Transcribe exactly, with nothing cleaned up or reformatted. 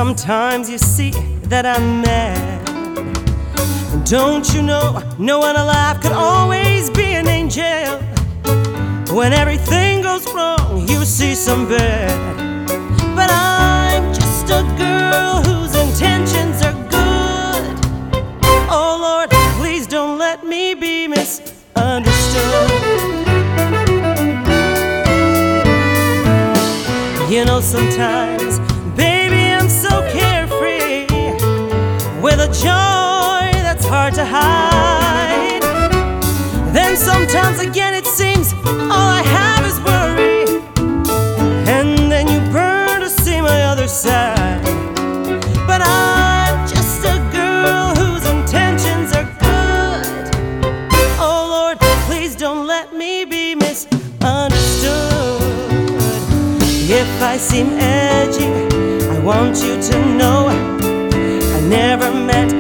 sometimes you see that I'm mad. Don't you know, no one alive could always be an angel. When everything goes wrong, you see some bad. But I'm just a girl whose intentions are good. Oh Lord, please don't let me be misunderstood. You know, sometimes, baby, I'm so carefree, with a joy that's hard to hide. Then sometimes again it seems all I have is worry, and then you burn to see my other side. But I'm just a girl whose intentions are good. Oh Lord, please don't let me be misunderstood. If I seem edgy, I want you to know I never meant